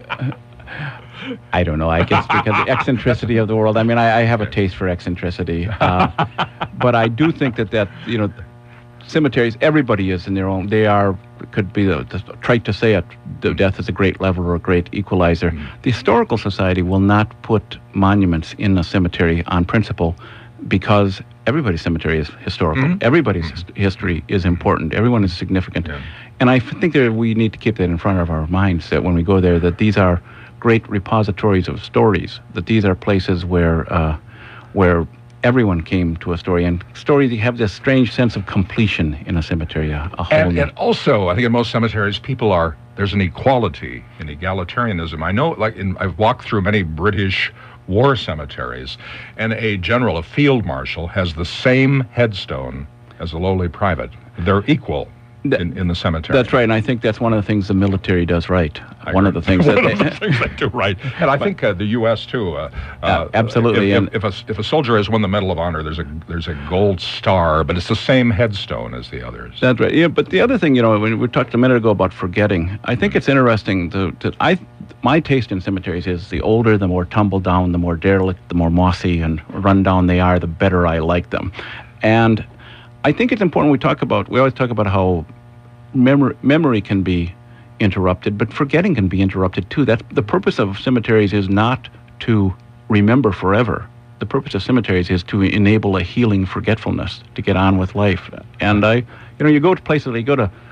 I don't know. I guess because of the eccentricity of the world. I mean, I have a taste for eccentricity, but I do think that cemeteries. Everybody is in their own. They could be the trite to say it. The death is a great leveler or a great equalizer. The Historical Society will not put monuments in a cemetery on principle, because everybody's cemetery is historical. Everybody's history is important. Everyone is significant, and I think that we need to keep that in front of our minds. That when we go there, that these are great repositories of stories, that these are places where everyone came to a story, and stories have this strange sense of completion in a cemetery, and also, I think in most cemeteries, there's an equality, an egalitarianism. I know, I've walked through many British war cemeteries, and a general, a field marshal, has the same headstone as a lowly private. They're equal in the cemetery. That's right, and I think that's one of the things the military does right. One of the things they do right, and I think the U.S. too. Absolutely. If a soldier has won the Medal of Honor, there's a gold star, but it's the same headstone as the others. That's right. Yeah, but the other thing, when we talked a minute ago about forgetting, I think it's interesting my taste in cemeteries is the older, the more tumble down, the more derelict, the more mossy and run down they are, the better I like them. And I think it's important we always talk about how memory can be interrupted, but forgetting can be interrupted too. That's the purpose of cemeteries, is not to remember forever. The purpose of cemeteries is to enable a healing forgetfulness, to get on with life. And you go to places, you go to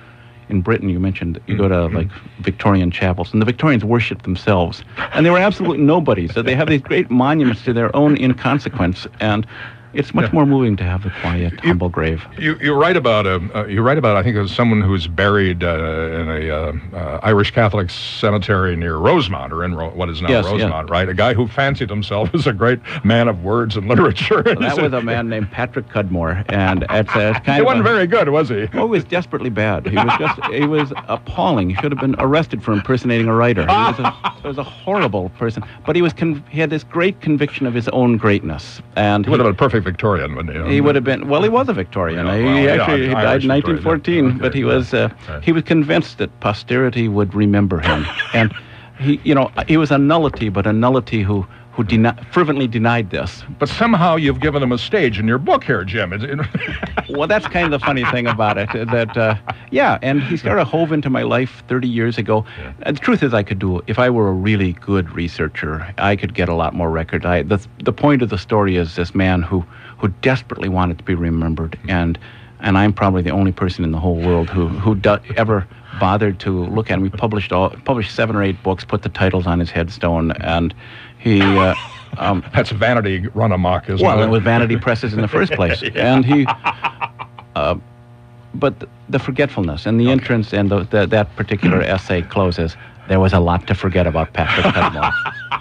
in Britain, you mentioned, you go to like Victorian chapels, and the Victorians worshipped themselves, and they were absolute nobodies. So they have these great monuments to their own inconsequence, and it's much more moving to have the quiet, humble grave. You write about I think it was someone who's buried in a Irish Catholic cemetery near Rosemont, or in what is now Rosemont, right? A guy who fancied himself as a great man of words and literature. Well, that was a man named Patrick Cudmore, and it's kind he wasn't very good, was he? Oh, he was desperately bad. He was appalling. He should have been arrested for impersonating a writer. He was a horrible person, but he had this great conviction of his own greatness, and he would have been perfect Victorian, wouldn't he? He would have been. Well, he was a Victorian. He died in 1914, but he was convinced that posterity would remember him, and he was a nullity, but a nullity who fervently denied this. But somehow you've given him a stage in your book here, Jim. Well, that's kind of the funny thing about it. And he sort of hove into my life 30 years ago. The truth is, if I were a really good researcher, I could get a lot more record. The point of the story is this man who desperately wanted to be remembered, and I'm probably the only person in the whole world who ever bothered to look at him. We published 7 or 8 books, put the titles on his headstone, and he... That's vanity run amok, isn't it? Well, it was vanity presses in the first place. And he... but the forgetfulness and the entrance and that particular essay closes, there was a lot to forget about Patrick Cudmore.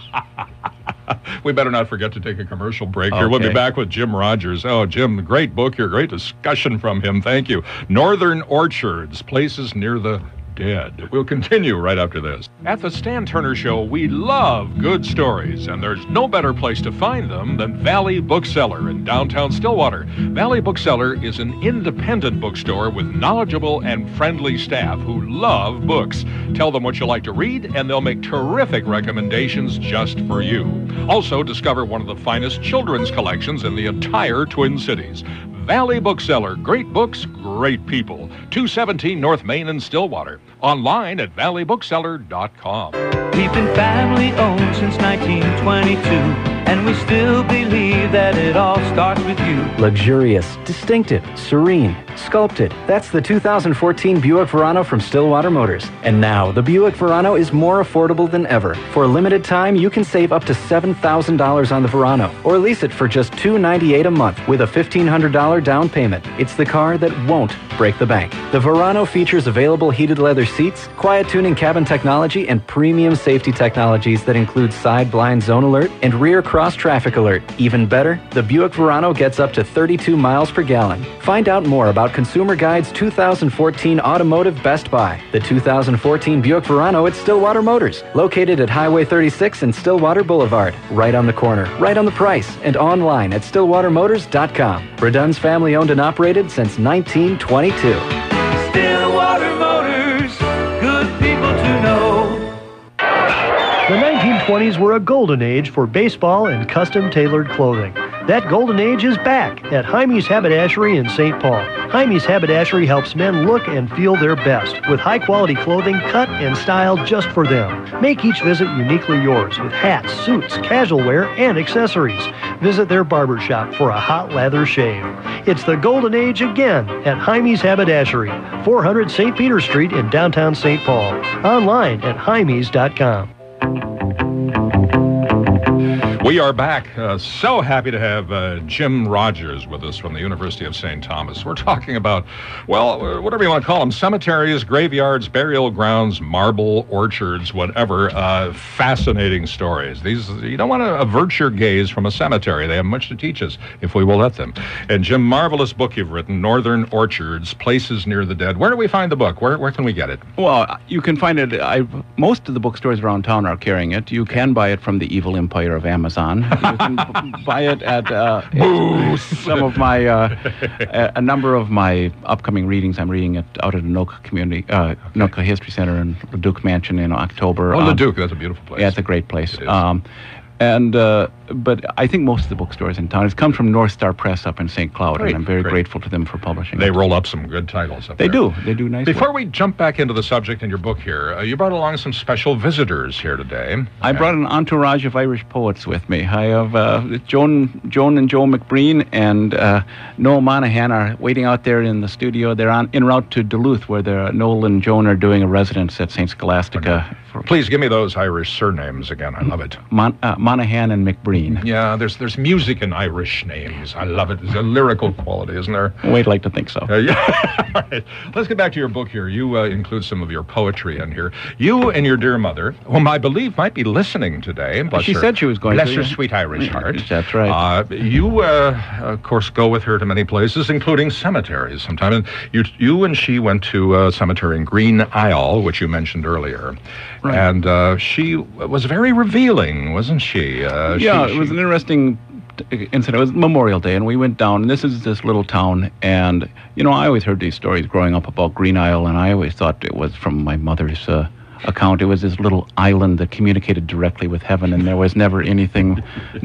We better not forget to take a commercial break here. We'll be back with Jim Rogers. Oh, Jim, great book here. Great discussion from him. Thank you. Northern Orchards, Places Near the Dead. We'll continue right after this. At the Stan Turner Show, we love good stories, and there's no better place to find them than Valley Bookseller in downtown Stillwater. Valley Bookseller is an independent bookstore with knowledgeable and friendly staff who love books. Tell them what you like to read, and they'll make terrific recommendations just for you. Also, discover one of the finest children's collections in the entire Twin Cities. Valley Bookseller. Great books, great people. 217 North Main in Stillwater. Online at valleybookseller.com. We've been family owned since 1922, and we still believe that it all starts with you. Luxurious, distinctive, serene, sculpted. That's the 2014 Buick Verano from Stillwater Motors. And now, the Buick Verano is more affordable than ever. For a limited time, you can save up to $7,000 on the Verano, or lease it for just $298 a month with a $1,500 down payment. It's the car that won't break the bank. The Verano features available heated leather seats, quiet tuning cabin technology, and premium safety technologies that include side blind zone alert and rear cross traffic alert. Even better, the Buick Verano gets up to 32 miles per gallon. Find out more about Consumer Guide's 2014 Automotive Best Buy, the 2014 Buick Verano at Stillwater Motors, located at Highway 36 and Stillwater Boulevard, right on the corner, right on the price, and online at stillwatermotors.com. Bredun's family owned and operated since 1922. Stillwater Motors, good people to know. The 1920s were a golden age for baseball and custom-tailored clothing. That golden age is back at Jaime's Haberdashery in St. Paul. Jaime's Haberdashery helps men look and feel their best with high-quality clothing cut and styled just for them. Make each visit uniquely yours with hats, suits, casual wear, and accessories. Visit their barber shop for a hot lather shave. It's the golden age again at Jaime's Haberdashery, 400 St. Peter Street in downtown St. Paul. Online at jaimes.com. We are back. So happy to have Jim Rogers with us from the University of St. Thomas. We're talking about, well, whatever you want to call them, cemeteries, graveyards, burial grounds, marble orchards, whatever. Fascinating stories. These, you don't want to avert your gaze from a cemetery. They have much to teach us if we will let them. And Jim, marvelous book you've written, Northern Orchards, Places Near the Dead. Where do we find the book? Where can we get it? Well, you can find it. Most of the bookstores around town are carrying it. You can buy it from the evil empire of Amazon. You can buy it at some of my a number of my upcoming readings. I'm reading it out at the Anoka History Center in Leduc Mansion in October. Oh, Leduc, that's a beautiful place. Yeah, it's a great place. It is. And but I think most of the bookstores in town. It comes from North Star Press up in St. Cloud, Great, and I'm very great. grateful to them for publishing They it. roll up some good titles up They there. do. They do nice Before work. we jump back into the subject in your book here, you brought along some special visitors here today. I brought an entourage of Irish poets with me. I have Joan and Joe McBreen and Noel Monahan are waiting out there in the studio. They're en route to Duluth, where Noel and Joan are doing a residence at St. Scholastica. Please give me those Irish surnames again. I love it. Monahan and McBreen. Yeah, there's music in Irish names. I love it. There's a lyrical quality, isn't there? We'd like to think so. Yeah. All right. Let's get back to your book here. You include some of your poetry in here. You and your dear mother, whom I believe might be listening today. She said she was going to. Bless her sweet Irish heart. That's right. You, of course, go with her to many places, including cemeteries sometime. And you and she went to a cemetery in Green Isle, which you mentioned earlier. Right. And she was very revealing, wasn't she? It was an interesting incident. It was Memorial Day, and we went down, and this is this little town, and, I always heard these stories growing up about Green Isle, and I always thought it was from my mother's account. It was this little island that communicated directly with heaven, and there was never anything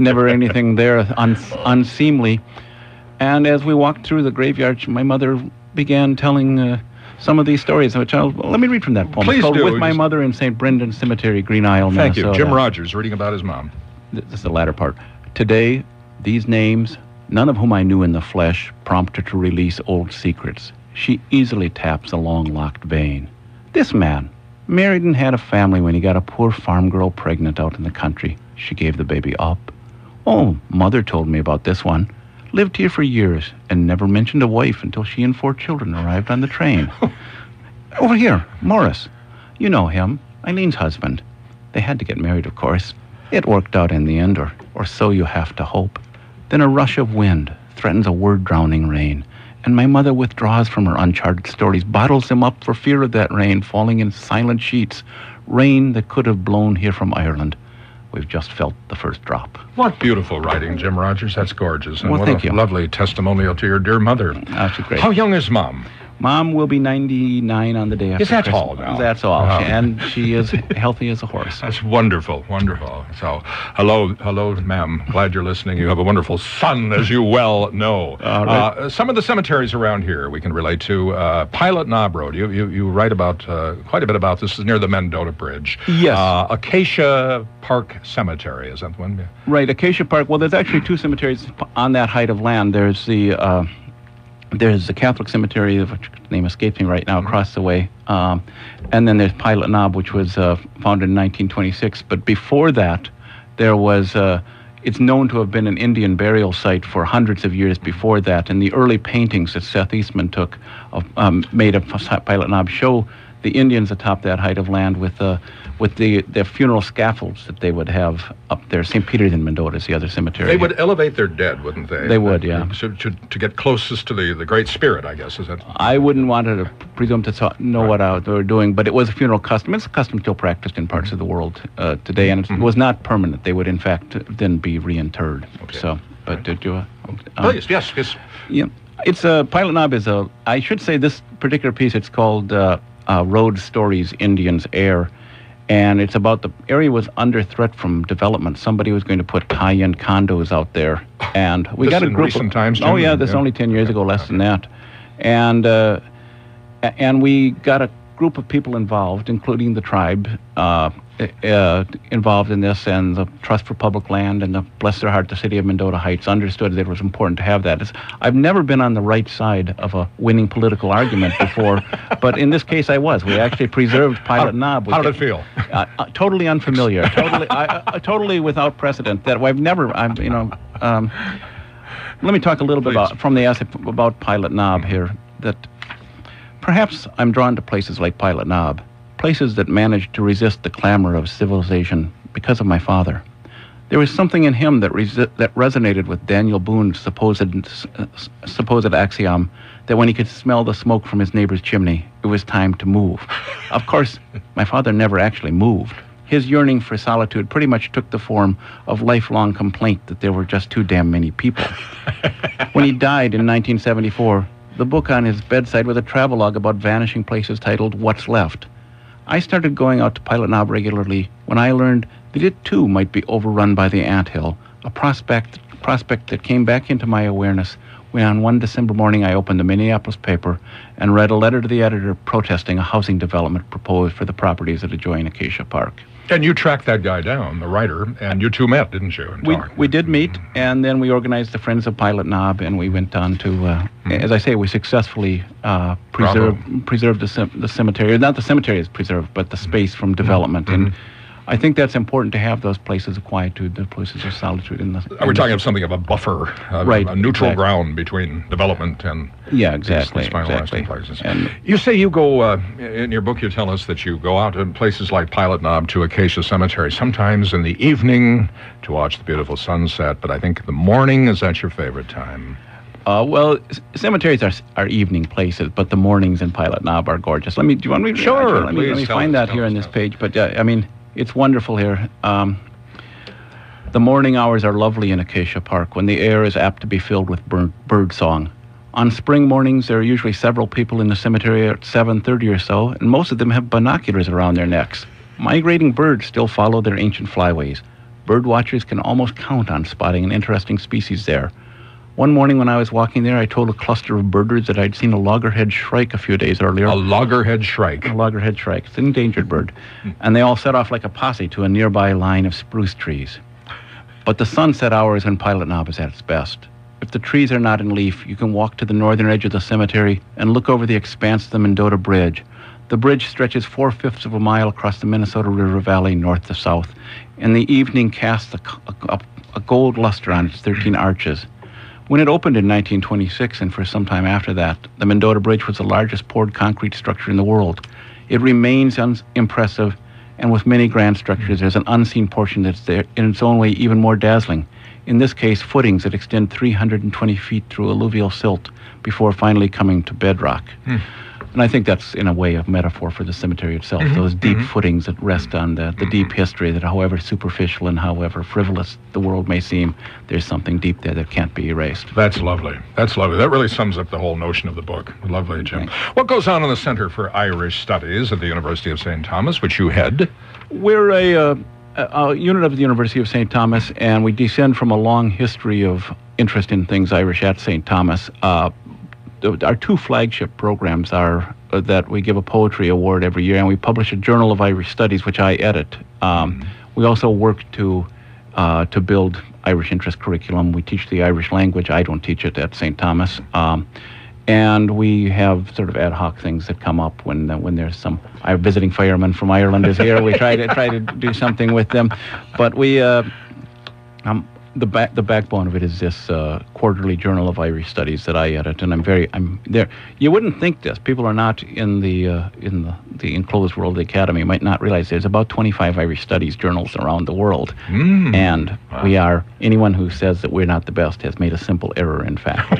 there unseemly. And as we walked through the graveyard, my mother began telling some of these stories, which let me read from that poem. Please it's called do. With My Mother in St. Brendan's Cemetery, Green Isle, Thank Minnesota. you. Jim Rogers reading about his mom. This is the latter part. Today, these names, none of whom I knew in the flesh, prompt her to release old secrets. She easily taps a long-locked vein. This man, married and had a family when he got a poor farm girl pregnant out in the country. She gave the baby up. Oh, Mother told me about this one. Lived here for years and never mentioned a wife until she and 4 children arrived on the train. Over here, Morris. You know him, Eileen's husband. They had to get married, of course. It worked out in the end, or so you have to hope. Then a rush of wind threatens a word-drowning rain, and my mother withdraws from her uncharted stories, bottles them up for fear of that rain falling in silent sheets, rain that could have blown here from Ireland. We've just felt the first drop. What beautiful writing, Jim Rogers. That's gorgeous. And well, what thank a you. Lovely testimonial to your dear mother. That's great. How young is Mom? Mom will be 99 on the day after Is that Christmas. all now? That's all. Oh. And she is healthy as a horse. That's wonderful, wonderful. So, hello, ma'am. Glad you're listening. You have a wonderful son, as you well know. Right. Some of the cemeteries around here we can relate to. Pilot Knob Road. You write about quite a bit about this. This is near the Mendota Bridge. Yes. Acacia Park Cemetery. Is that the one? Right, Acacia Park. Well, there's actually 2 cemeteries on that height of land. There's the Catholic cemetery, which name escapes me right now, across the way. And then there's Pilot Knob, which was founded in 1926. But before that, there was, it's known to have been an Indian burial site for hundreds of years before that. And the early paintings that Seth Eastman took made of Pilot Knob show the Indians atop that height of land with the funeral scaffolds that they would have up there. St. Peter's in Mendota is the other cemetery. They would elevate their dead, wouldn't they? They would, yeah. To get closest to the Great Spirit, I guess, is that? I wouldn't want to presume to know what they were doing, but it was a funeral custom. It's a custom still practiced in parts of the world today, and it was not permanent. They would, in fact, then be reinterred. Okay. So, but did you? Please, yes. Yeah, it's Pilot Knob is I should say this particular piece. It's called Road Stories, Indians Air. And it's about the area was under threat from development. Somebody was going to put high-end condos out there, and we got a group. Recent times, Jim? Oh yeah, this is only 10 years ago, less than that, and we got a group of people involved, including the tribe, involved in this, and the Trust for Public Land, and bless their heart, the city of Mendota Heights understood that it was important to have that. I've never been on the right side of a winning political argument before, but in this case I was. We actually preserved Pilot Knob. How did it feel? Totally unfamiliar, totally without precedent. That I've never, let me talk a little bit from the essay about Pilot Knob here. That perhaps I'm drawn to places like Pilot Knob, places that managed to resist the clamor of civilization because of my father. There was something in him that resonated with Daniel Boone's supposed axiom that when he could smell the smoke from his neighbor's chimney, it was time to move. Of course, my father never actually moved. His yearning for solitude pretty much took the form of lifelong complaint that there were just too damn many people. When he died in 1974, the book on his bedside was a travelogue about vanishing places titled What's Left. I started going out to Pilot Knob regularly when I learned that it too might be overrun by the anthill, a prospect that came back into my awareness when on one December morning I opened the Minneapolis paper and read a letter to the editor protesting a housing development proposed for the properties that adjoin Acacia Park. And you tracked that guy down, the writer, and you two met, didn't you? We did meet, and then we organized the Friends of Pilot Knob, and we went on to, as I say, we successfully preserved the cemetery. Not the cemetery is preserved, but the space from development. And I think that's important to have those places of quietude, the places of solitude. We're talking of something of a buffer, right, a neutral ground between development and these final resting places. And you say you go, in your book you tell us that you go out in places like Pilot Knob to Acacia Cemetery, sometimes in the evening to watch the beautiful sunset, but I think the morning, is that your favorite time? Well, cemeteries are evening places, but the mornings in Pilot Knob are gorgeous. Do you want me to? Sure. Let me find that here on this page. But I mean, it's wonderful here. The morning hours are lovely in Acacia Park when the air is apt to be filled with bird song. On spring mornings, there are usually several people in the cemetery at 7:30 or so, and most of them have binoculars around their necks. Migrating birds still follow their ancient flyways. Bird watchers can almost count on spotting an interesting species there. One morning when I was walking there, I told a cluster of birders that I'd seen a loggerhead shrike a few days earlier. A loggerhead shrike? A loggerhead shrike. It's an endangered bird. And they all set off like a posse to a nearby line of spruce trees. But the sunset hour is when Pilot Knob is at its best. If the trees are not in leaf, you can walk to the northern edge of the cemetery and look over the expanse of the Mendota Bridge. The bridge stretches 4/5 of a mile across the Minnesota River Valley north to south. And the evening casts a gold luster on its 13 arches. When it opened in 1926, and for some time after that, the Mendota Bridge was the largest poured concrete structure in the world. It remains impressive, and with many grand structures, there's an unseen portion that's there in its own way even more dazzling. In this case, footings that extend 320 feet through alluvial silt before finally coming to bedrock. And I think that's, in a way, a metaphor for the cemetery itself, those deep footings that rest on the deep history that however superficial and however frivolous the world may seem, there's something deep there that can't be erased. That's lovely. That's lovely. That really sums up the whole notion of the book. Lovely, Jim. Thanks. What goes on in the Center for Irish Studies at the University of St. Thomas, which you head? We're a unit of the University of St. Thomas, and we descend from a long history of interest in things Irish at St. Thomas. Our two flagship programs are that we give a poetry award every year, and we publish a Journal of Irish Studies, which I edit. We also work to build Irish interest curriculum. We teach the Irish language. I don't teach it at St. Thomas. And we have sort of ad hoc things that come up when there's some visiting firemen from Ireland is here. We try to do something with them, but we. The backbone of it is this quarterly Journal of Irish Studies that I edit, and I'm there. You wouldn't think this. People are not in the enclosed world of the Academy might not realize there's about 25 Irish Studies journals around the world, and we are. Anyone who says that we're not the best has made a simple error. In fact.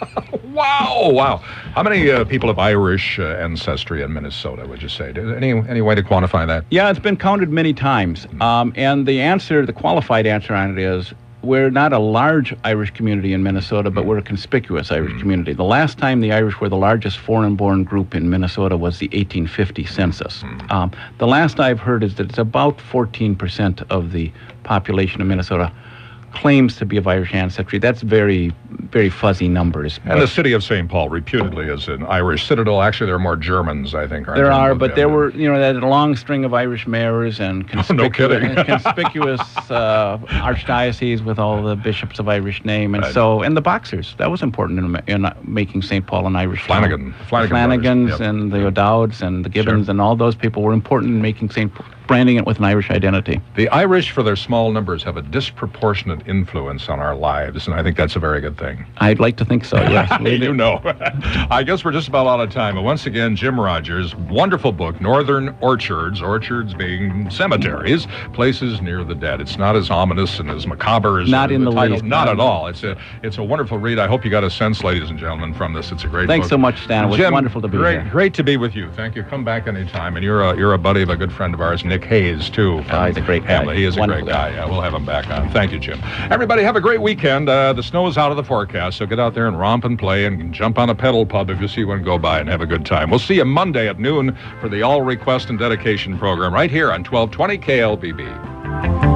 Wow! How many people of Irish ancestry in Minnesota would you say? Any way to quantify that? Yeah, it's been counted many times, and the qualified answer on it is. We're not a large Irish community in Minnesota, but we're a conspicuous Irish community. The last time the Irish were the largest foreign-born group in Minnesota was the 1850 census. The last I've heard is that it's about 14% of the population of Minnesota claims to be of Irish ancestry. That's very, very fuzzy numbers. And the city of St. Paul reputedly is an Irish citadel. Actually, there are more Germans, I think, aren't there? There are, but there were, that long string of Irish mayors and conspicuous archdioceses with all the bishops of Irish name, and and the Boxers. That was important in making St. Paul an Irish town. Flanagans and the O'Dowds and the Gibbons and all those people were important in making branding it with an Irish identity. The Irish, for their small numbers, have a disproportionate influence on our lives, and I think that's a very good thing. I'd like to think so, yes. You know. I guess we're just about out of time, but once again, Jim Rogers' wonderful book, Northern Orchards being cemeteries, places near the dead. It's not as ominous and as macabre as not in the title. least. Not at all. It's a wonderful read. I hope you got a sense, ladies and gentlemen, from this. It's a great book. Thanks so much, Stan. It was wonderful to be here. Great to be with you. Thank you. Come back anytime. And you're a buddy of a good friend of ours, Nick Hayes, too. He's a great guy. He is a great guy. Yeah, we'll have him back on. Thank you, Jim. Everybody have a great weekend. The snow is out of the forecast, so get out there and romp and play and jump on a pedal pub if you see one go by and have a good time. We'll see you Monday at noon for the All Request and Dedication program right here on 1220 KLBB.